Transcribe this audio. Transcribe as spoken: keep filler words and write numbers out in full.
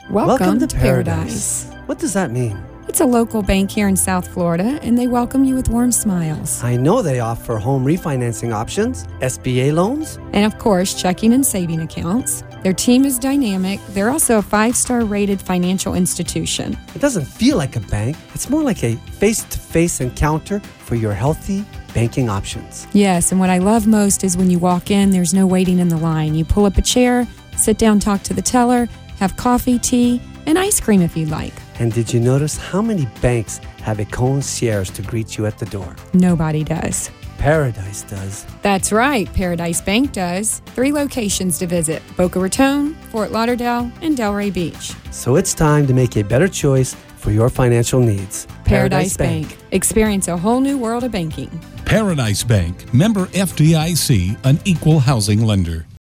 Welcome, Welcome to, to Paradise. Paradise. What does that mean? It's a local bank here in South Florida, and they welcome you with warm smiles. I know they offer home refinancing options, S B A loans, and of course, checking and saving accounts. Their team is dynamic. They're also a five-star rated financial institution. It doesn't feel like a bank. It's more like a face-to-face encounter for your healthy banking options. Yes, and what I love most is when you walk in, there's no waiting in the line. You pull up a chair, sit down, talk to the teller, have coffee, tea, and ice cream if you'd like. And did you notice how many banks have a concierge to greet you at the door? Nobody does. Paradise does. That's right, Paradise Bank does. Three locations to visit: Boca Raton, Fort Lauderdale, and Delray Beach. So it's time to make a better choice for your financial needs. Paradise, Paradise Bank. Bank. Experience a whole new world of banking. Paradise Bank, member F D I C, an equal housing lender.